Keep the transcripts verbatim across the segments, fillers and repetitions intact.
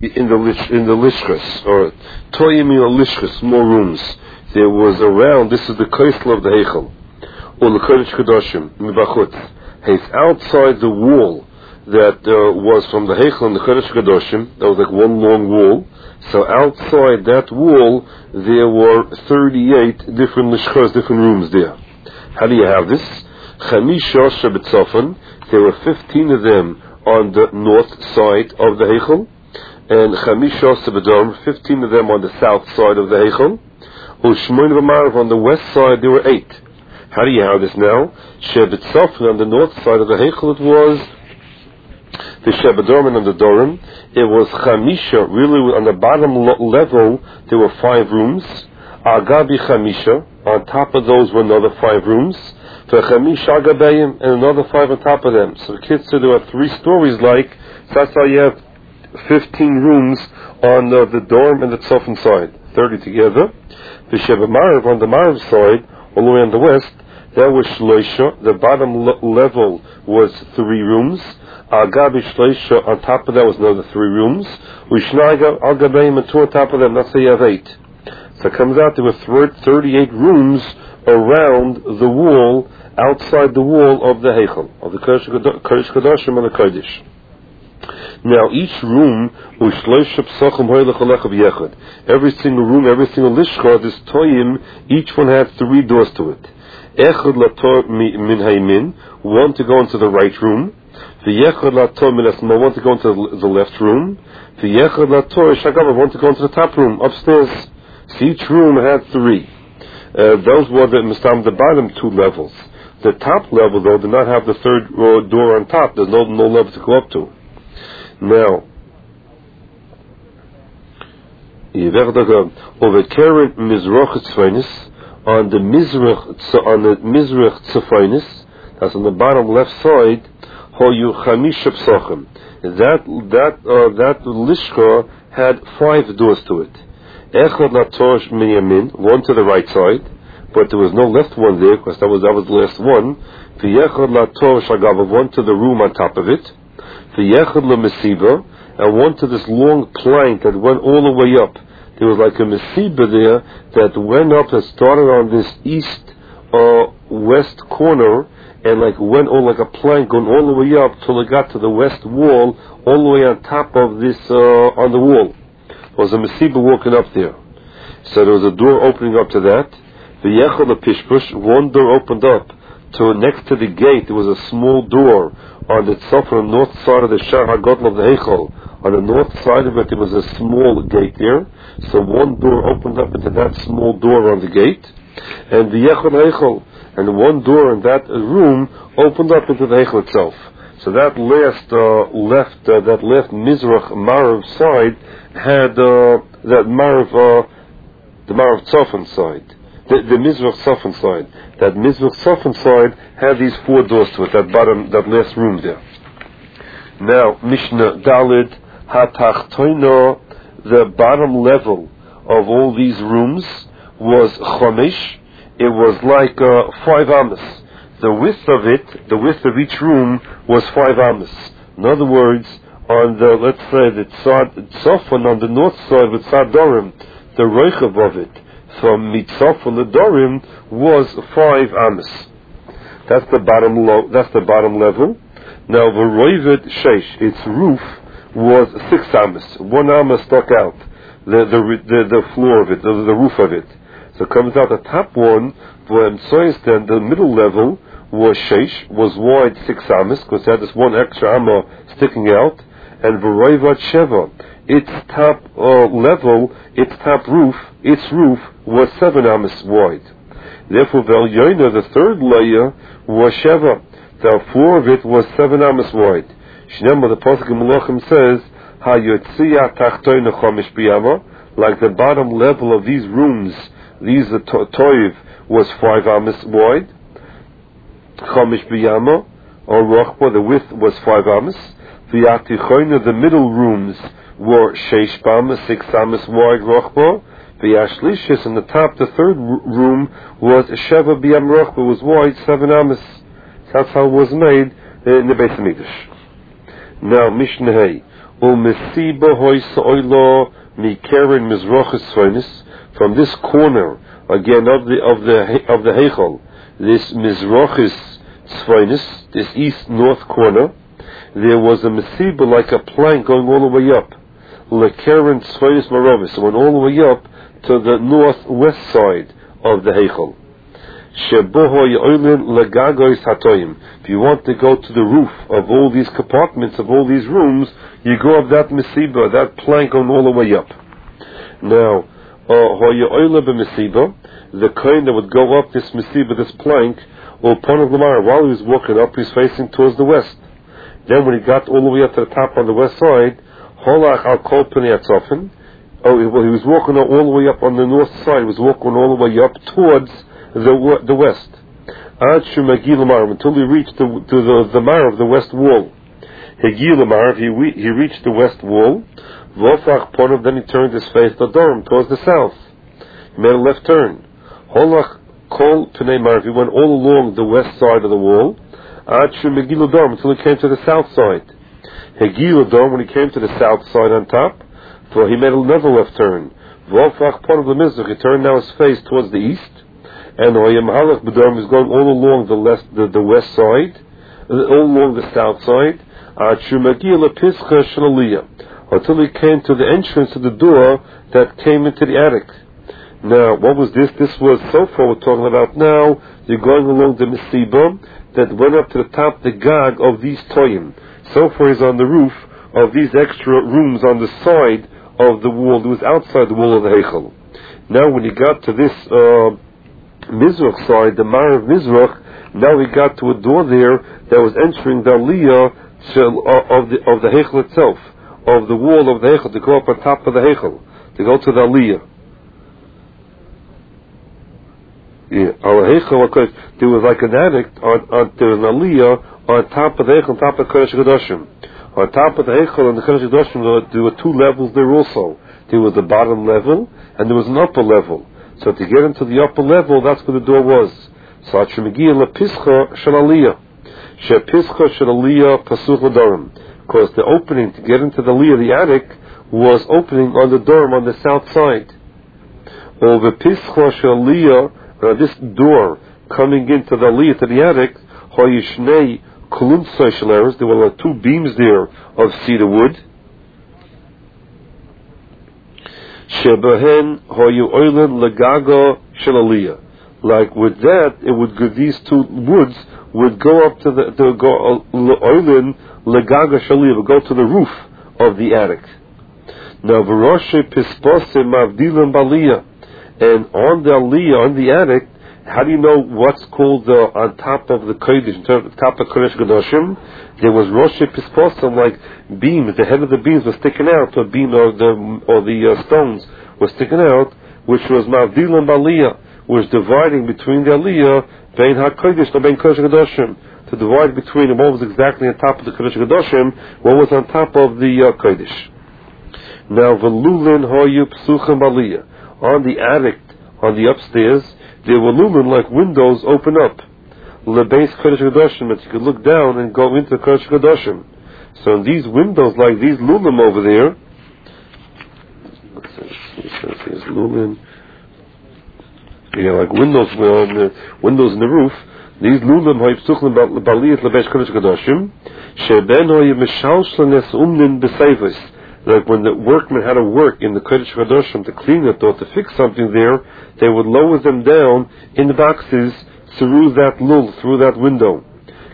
in the lish, in the lishkas, or toyim in the lishkas, small rooms. There was around. This is the kaisel of the heichel, or the kodesh kadoshim mibachutz. It's outside the wall that uh, was from the heichel and the kodesh kadoshim. That was like one long wall. So outside that wall, there were thirty-eight different lishkas, different rooms there. How do you have this? Chamisha shebetzofan. There were fifteen of them on the north side of the heichel, and chamisha shebedarim, fifteen of them on the south side of the heichel. Ushmoin v'marav, on the west side there were eight. How do you have this now? Shebetzofan, on the north side of the heichel, it was the shebedarim and the dorim. It was chamisha, really on the bottom lo- level there were five rooms. Agabi chamisha, on top of those were another five rooms. V'chamisha agabayim, and another five on top of them. So the kids said there were three stories like, so that's how you have fifteen rooms on uh, the dorm and the tzofan side. thirty together. The shebemarav, on the marav side, all the way on the west, that was shloisha. The bottom lo- level was three rooms. Agabi shloisha, on top of that was another three rooms. U'shnai agabayim, and two on top of them. That's how you have eight. So it comes out there were thirty-eight rooms around the wall, outside the wall of the heichel, of the kodesh kadoshim and the kodesh. Now each room, every single room, every single lishka, this toyim, each one had three doors to it. Echad lator min haymin, one to go into the right room. V'yechad lator min asma, one to go into the left room. V'yechad lator shagav, one to go into the top room, upstairs. So each room had three. Uh, those were the mistam, the bottom two levels. The top level, though, did not have the third uh, door on top. There's no no level to go up to. Now, over Karen Mizrach Tzfainis, on the Mizrach on the Mizrach Tzfainis, that's on the bottom left side, Hoyu Chamisha Psachim. That that uh, that lishka had five doors to it. Echad latosh minyamin, one to the right side, but there was no left one there because that was that was the last one. V'yechad latosh agav, one to the room on top of it. V'yechad lemesiba, and one to this long plank that went all the way up. There was like a mesiba there that went up and started on this east uh, west corner and like went all like a plank going all the way up till it got to the west wall, all the way on top of this uh, on the wall. There was a mesiba walking up there. So there was a door opening up to that. The Yechol Pishpush, one door opened up to next to the gate. There was a small door on the tzofan, on the north side of the Shar HaGodl of the Heichel. On the north side of it, there was a small gate there. So one door opened up into that small door on the gate. And the Yechol Heichel, and one door in that room opened up into the Heichel itself. So that last uh, left, uh, that left Mizrach Marav side had uh, that Marav, uh, the Marav Tzofan side, the, the Mizrach Tzofan side. That Mizrach Tzofan side had these four doors to it. That bottom, that last room there. Now Mishnah Dalid Hatachtoino, the bottom level of all these rooms was Chomish. It was like uh, five amas. The width of it, the width of each room was five amas. In other words, on the, let's say, the tzad, tzofan on the north side with tzad dorim, the reichav of it from mitzofan the dorim was five amas. That's the bottom low. That's the bottom level. Now the roivet sheish, its roof was six amas. One amas stuck out, the the the, the floor of it, the, the roof of it. So it comes out the top one. When then the middle level was sheish, was wide six amas, because it had this one extra amma sticking out, and v'roivat sheva, its top uh, level, its top roof, its roof was seven amas wide. Therefore, v'elyoina, the third layer, was sheva. The floor of it was seven amas wide. Shnema, the pasuk in Malachim says, "Hayotzia tachtoin chomish biyama," like the bottom level of these rooms, these the to- toiv was five amas wide. Chomish biyama, or rochba, the width was five amas. V'yatichoina, the middle rooms were sheish amas, six amas wide rochba. V'yashlishis, in the top, the third room was sheva biyam rochba, was wide seven amas. That's how it was made in the Beis Hamikdash. Now Mishnah Hey, Umesiba hoisa oilo mikeren mizrachis tzvainis. From this corner again of the of the of the heichal, this mizrachis tzvainis, this east north corner, there was a mesiba like a plank going all the way up. Lekeren tzvainis maravis, it went all the way up to the northwest side of the heichal. If you want to go to the roof of all these compartments, of all these rooms, you go up that mesiba, that plank going all the way up. Now, the kohen that would go up this mesiba, this plank, or upon of Lamar, while he was walking up, he was facing towards the west. Then when he got all the way up to the top on the west side, holach al kol pnei atzofen, oh, well, he was walking all the way up on the north side, he was walking all the way up towards the the west. Until he reached the, to the, the mar of the west wall. He, he reached the west wall, then he turned his face to Durham, towards the south. He made a left turn. Holach kol pnei mar, he went all along the west side of the wall, until he came to the south side. When he came to the south side on top, so he made another left turn. He turned now his face towards the east, and Oyam is going all along the, left, the, the west side, all along the south side, until he came to the entrance of the door that came into the attic. Now, what was this? This was, so far we're talking about now, you're going along the mesiba that went up to the top, the gag of these toyim. So far he's on the roof of these extra rooms on the side of the wall. It was outside the wall of the heichal. Now when he got to this uh, Mizrach side, the Mar of Mizrach, now he got to a door there that was entering the aliyah of the of the heichal itself, of the wall of the heichal, to go up on top of the heichal, to go to the aliyah. Yeah, there was like an attic on, on there was an aliyah on top of the heichal, on top of Kodesh HaKadoshim. On top of the heichal and the Kodesh HaKadoshim, there were two levels there also. There was the bottom level and there was an upper level. So to get into the upper level, that's where the door was. So Pischa Shalaliyah. She Pischa Shalaliyah Pasuch L'Dorim. Because the opening to get into the Aliyah, the attic, was opening on the dorm on the south side. Over Pischa Shalaliyah, uh, this door coming into the Aliyah, to the attic, Hoyishnei Kuluntzai Shalaris, there were like two beams there of cedar wood. Shebahen hoyu oilen legaga shalaliyah. Like with that, it would go, these two woods would go up to the to go oilen legaga shalaliyah, would go to the roof of the attic. Now v'roshe pisposim avdilim baliyah, and on the aliyah, on the attic, how do you know what's called the on top of the kodesh, on top of Kodesh Kadoshim? There was roshe pisposim, like beams. The head of the beams was sticking out, or beam or the or the uh, stones was sticking out, which was mavdilim baliyah, was dividing between the aliyah bein hakodesh and bein Kodesh Kadoshim, to divide between what was exactly on top of the Kodesh Kadoshim, what was on top of the uh, kodesh. Now velulin hoyu psuchim baliyah, on the attic, on the upstairs, there were lumen like windows open up, lebeis Kodesh Kadoshim, that you could look down and go into Kodesh Kadoshim. So in these windows, like these lumen over there, there's lumen, yeah, like windows, well, the windows in the roof. These lumen hoypsuchim baliyat lebeis Kodesh Kadoshim, sheben hoy mishalshlenes umnin besayvis. Like when the workmen had to work in the Kodesh HaKadoshim to clean it or to fix something there, they would lower them down in the boxes through that lul, through that window.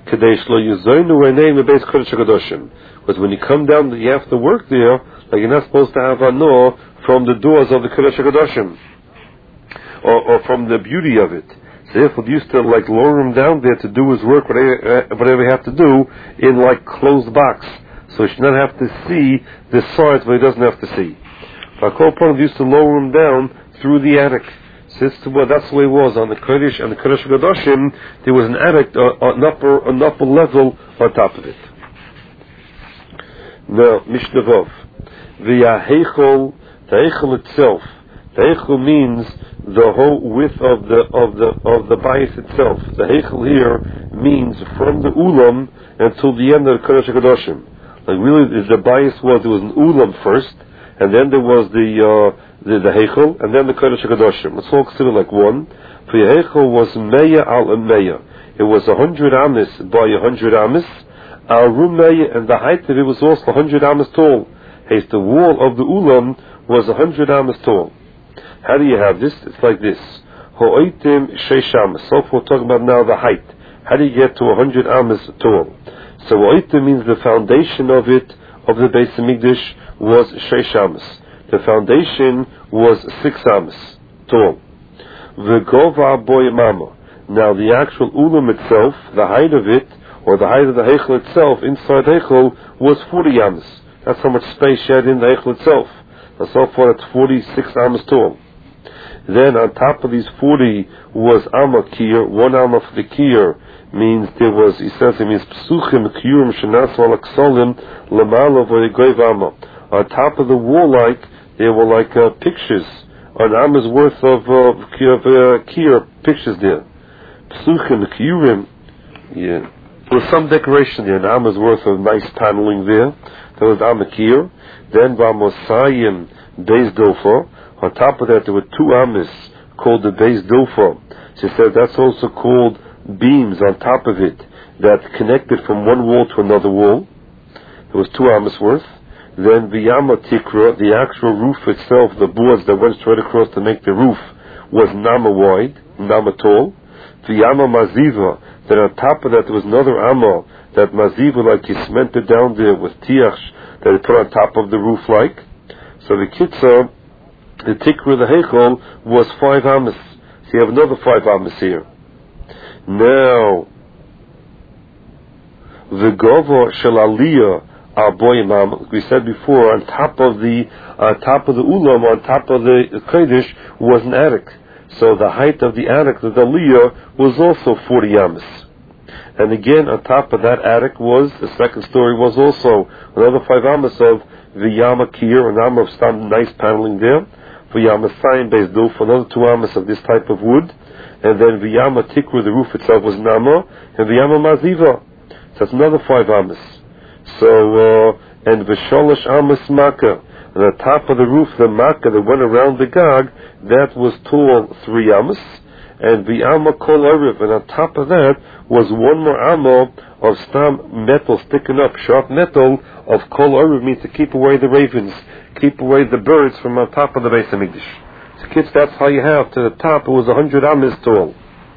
Because when you come down, you have to work there, like you're not supposed to have ano from the doors of the Kodesh HaKadoshim, or, or from the beauty of it. So therefore, they used to like lower him down there to do his work, whatever, whatever he had to do, in like closed box. So he should not have to see the sides where he doesn't have to see. Fakol used to lower him down through the attic. So well, that's the way it was on the Kodesh and the Kodesh HaKadoshim. There was an attic, uh, an upper, an upper level on top of it. Now, Mishnah Vov, the Heichel, the Heichel itself. The Heichel means the whole width of the of the of the bias itself. The Heichel here means from the Ulam until the end of the Kodesh HaKadoshim. Like really, the bias was there was an ulam first, and then there was the uh, the, the heichel, and then the kodesh hakadoshim. It's all considered like one. For the heichel was meya al meya. It was a hundred amis by a hundred amis. Al rumeya, and the height of it was also a hundred amis tall. Hey, the wall of the ulam was a hundred amis tall. How do you have this? It's like this. Ho'oitim sheish amis. So we're talking about now the height. How do you get to a hundred amis tall? So ho'oitim means the foundation of it, of the Beis Hamikdash, was sheish amis. The foundation was six amis tall. V'gova boy mama. Now the actual ulam itself, the height of it, or the height of the heichel itself, inside heichel, was forty amis. That's how much space you had in the heichel itself. And so far it's forty-six amis tall. Then on top of these forty was amma kir, one amma for the kir, means there was, he says it means psuchim kirim shenasu al aksolim lamala v'yigoiv amma. On top of the wall, like, there were like uh, pictures, an amma's worth of uh, kir, uh, kir pictures there. Psuchim kirim, yeah. There was some decoration there, an amma's worth of nice paneling there. There was amma kir. Then v'amosayim beis dofa. On top of that, there were two amis called the Beis Dofa. She said that's also called beams on top of it that connected from one wall to another wall. There was two amis worth. Then the Yama Tikra, the actual roof itself, the boards that went straight across to make the roof, was Nama wide, Nama tall. The Yama Maziva, then on top of that there was another Amma, that Maziva, like he cemented down there with Tiach, that he put on top of the roof like. So the Kitzah, the Tikra, the Heichel, was five amas. So you have another five amas here. Now, the Gova Shel Aliyah Aboyimam, we said before, on top of the on top of the Ulam, on top of the Kodesh, was an attic. So the height of the attic, the Aliyah, was also forty amas. And again, on top of that attic was, the second story was also another five amas of the Yama Kir, an amma of some nice paneling there. For Yama Sayin Beis Dofa, for another two amas of this type of wood, and then the Yama Tikra, the roof itself was Nama, and the Yama Maziva, so that's another five amas. So, uh, and the Sholosh amas Makkah, and on top of the roof, the Makkah that went around the Gag, that was tall three amas, and the Amma Kol Oriv, and on top of that was one more Amma of stam metal sticking up, sharp metal of Kol Oriv, means to keep away the ravens, keep away the birds from on top of the Beis Hamikdash. So kids, that's how you have, to the top it was a hundred amas tall.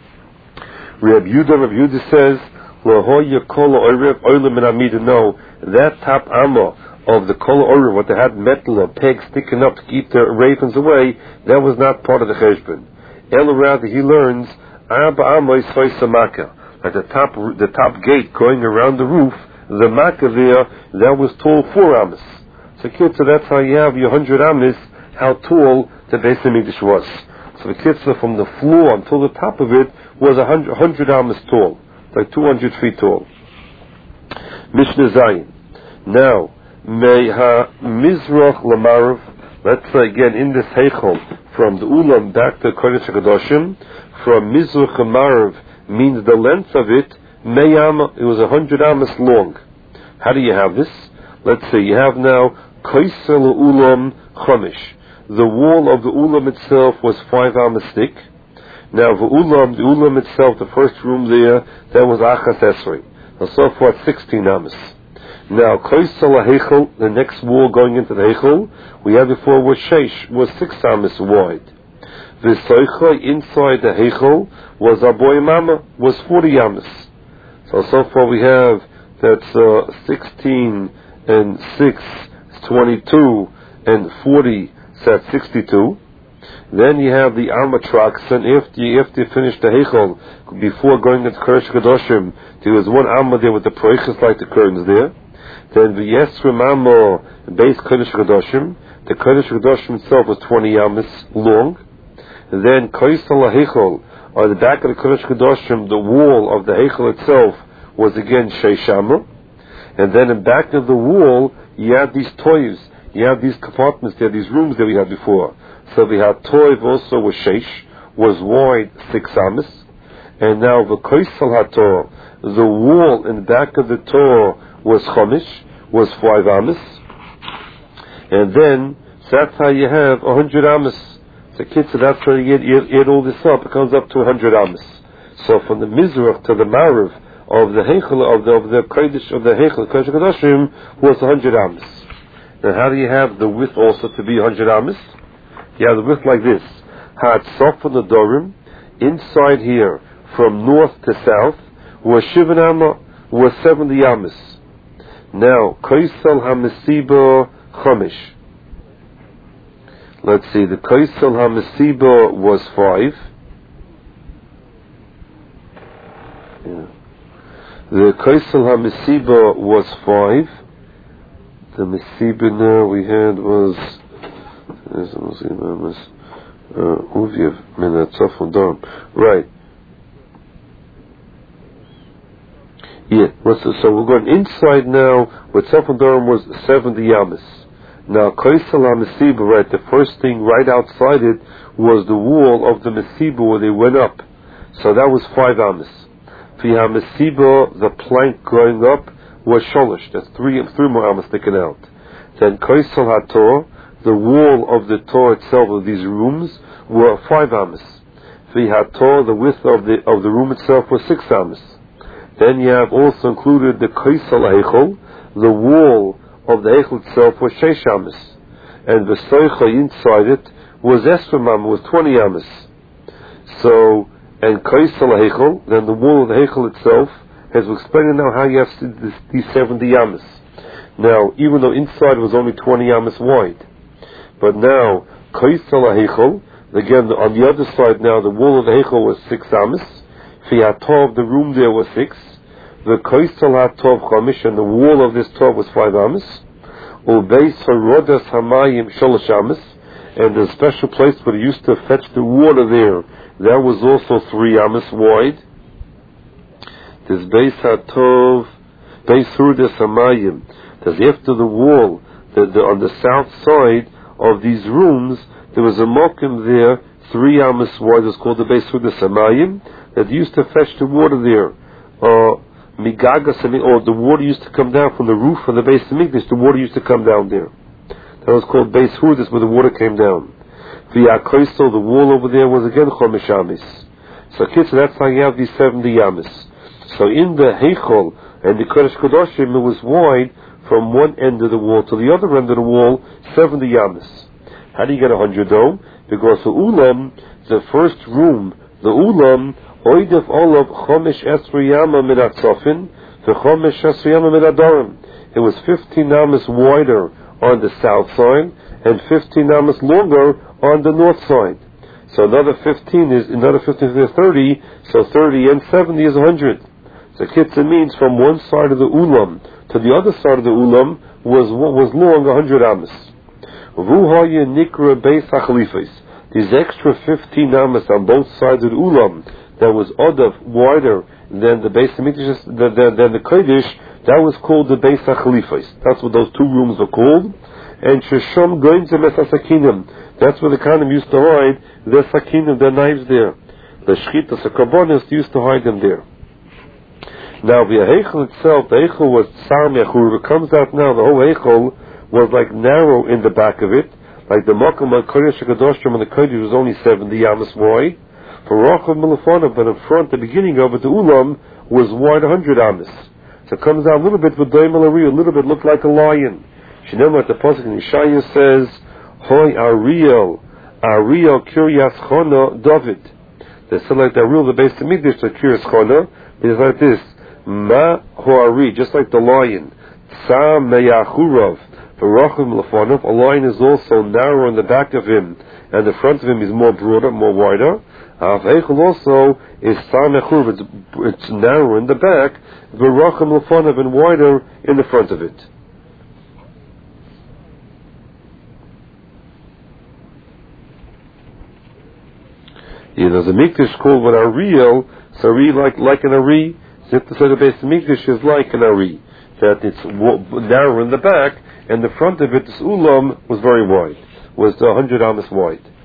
Reb Yehuda, Reb Yehuda says, Lahoya Kol Oriv Oilim and Amida, no, that top Amma of the Kol Oriv, what they had metal or pegs sticking up to keep the ravens away, that was not part of the Cheshbon. El rather he learns Abba Amma Yisrael Samaka. At the top, the top gate going around the roof, the Makkah there, that was tall four amas. So kids, so that's how you have your hundred amas, how tall the Beis Hamikdash was. So the kids, from the floor until the top of it was a hundred, hundred amas tall, like two hundred feet tall. Mishnah Zayin. Now, may ha mizrach lamarav. Let's say again in this heichel from the ulam back to Kodesh HaKadoshim, from mizrach lamarav means the length of it. Meyama, it was a hundred amas long. How do you have this? Let's say you have now Kaisel ulam chomish. The wall of the ulam itself was five amas thick. Now the ulam, the ulam itself, the first room there, that was achas esrei. And so forth, sixteen amas. Now Kaisel heichel, the next wall going into the heichel, we had before was sheish, was six amas wide. The soicha inside the heichel was aboy mama, was forty amas. So so far we have that's uh, sixteen and six, twenty-two, and forty, so that's sixty-two. Then you have the Armatrax, and after you, after you finish the Heichel, before going into Kodesh HaKadoshim, there was one Amma there with the Proiches like the curtains there. Then the Yesrim Amma, base Kodesh HaKadoshim, the Kodesh HaKadoshim itself was twenty amas long. And then Kaisal HaHeichel, on the back of the Kodesh HaKadoshim, the wall of the Heichel itself was again Sheish Amma. And then in back of the wall, you had these toys, you had these compartments there, these rooms that we had before. So we had toiv also was sheish, was wide six amas. And now the Kaisal HaTor, the wall in the back of the Torah was chomish, was five amas. And then, so that's how you have one hundred amas. So kids, so that's how you get, add all this up, it comes up to one hundred amas. So from the Mizrach to the Marav of the Heichel, of the, of the Kodesh, of the Heichel, Kodesh HaKadoshim, was one hundred amas. Now how do you have the width also to be one hundred amas? You have the width like this. Ha'atzaf on the Dorim, inside here, from north to south, was Shivan Amma, was seventy amas. Now, Koisel HaMesiba Chomish. Let's see, the Koisel HaMesiba was five. Yeah. The Koisel HaMesiba was five. The Mesiba now we had was Uvyev Minatzaf and Dom. Right. Yeah, what's the, so we're going inside now, with Tzaf and Dom was seventy yamas. Now, Koisel HaMesiba, right, the first thing right outside it was the wall of the Mesiba where they went up. So that was five amas. Fi HaMesiba, the plank going up, was Sholish. That's three, three more amas sticking out. Then Koisel HaTor, the wall of the Torah itself, of these rooms, were five amas. Fi HaTor, the width of the, of the room itself was six amas. Then you have also included the Koisel Eichel, the wall of the Eichel itself was Sheish amas, and the Soicha inside it was Esrim amas, was twenty amas. So, and Koisel Eichel, then the wall of the Eichel itself, as we explained now how you have this, these seventy amas. Now, even though inside was only twenty amas wide, but now Koisel Eichel, again on the other side now the wall of the Eichel was six amas. Fiatov, the room there was six. The Koisel HaTov Chomish, and the wall of this Tov was five amas. Ubeis HaRodas Hamayim Sholosh amas, and the special place where they used to fetch the water there, that was also three amas wide. This Beis HaTov, Beis HaRodas Hamayim, that's after the wall, the, the, on the south side of these rooms, there was a mokim there, three amas wide, it's called the Beis HaRodas Hamayim, that used to fetch the water there. Uh, Migagas, or the water used to come down from the roof of the base of Migdash, the water used to come down there. That was called Beis Hurdas, where the water came down. Via Koisel, the wall over there was again Chomish amis. So kids, that's how you have these seventy yamas. So in the Heichol and the Kodesh Kodoshim, it was wide from one end of the wall to the other end of the wall, seventy yamas. How do you get a hundred though? Because the Ulam, the first room, the Ulam, Oidef Olav Chomish Esriyama Minatzofin, the Chomish Esriyama Minadorim. It was fifteen amas wider on the south side and fifteen amas longer on the north side. So another fifteen is another fifteen is thirty. So thirty and seventy is a hundred. So Kitzah means from one side of the Ulam to the other side of the Ulam was was long a hundred amas. Vuhaya Nikra Beis HaChalifos. These extra fifteen amas on both sides of the Ulam, that was Odav, wider than the Beis HaMikdash, than, than, than the Kodesh, that was called the Beis HaChalifos. That's what those two rooms are called. And Shesham Goinzem Es HaSakinim, that's where the Kanim used to hide their Sakinim, their knives there. The Shchitas, the Karbonis used to hide them there. Now the Heichel itself, the Heichel was Tsar Mechur. It comes out now, the whole Heichel was like narrow in the back of it, like the Mokum of Kodesh HaKadoshim and the Kodesh was only seventy yamas wide. For Rachav Milafona, but in front, the beginning of it, the Ulam was wide one hundred amas. So it comes out a little bit with Doimel Ari, a little bit looked like a lion. Shinema at the Pasuk in Yeshaya says, Hoi Ariel, Ariel Kiryas Chona David. They say like the Ariel, the base of Mikdash, the Kiryas Chona, is like this, Ma Hoari, just like the lion. Tsa Meyachurav. For Rachav Milafona, a lion is also narrow in the back of him, and the front of him is more broader, more wider. Av Eichel also is Samechur, it's, it's narrow in the back, V'racham L'fonav, and wider in the front of it. Yeah, there's a Mikdash called what Ariel, so Ari like, like an Ari, so to say the base of Mikdash is like an Ari, that it's narrow in the back, and the front of it, this Ulam, was very wide, was one hundred amas wide.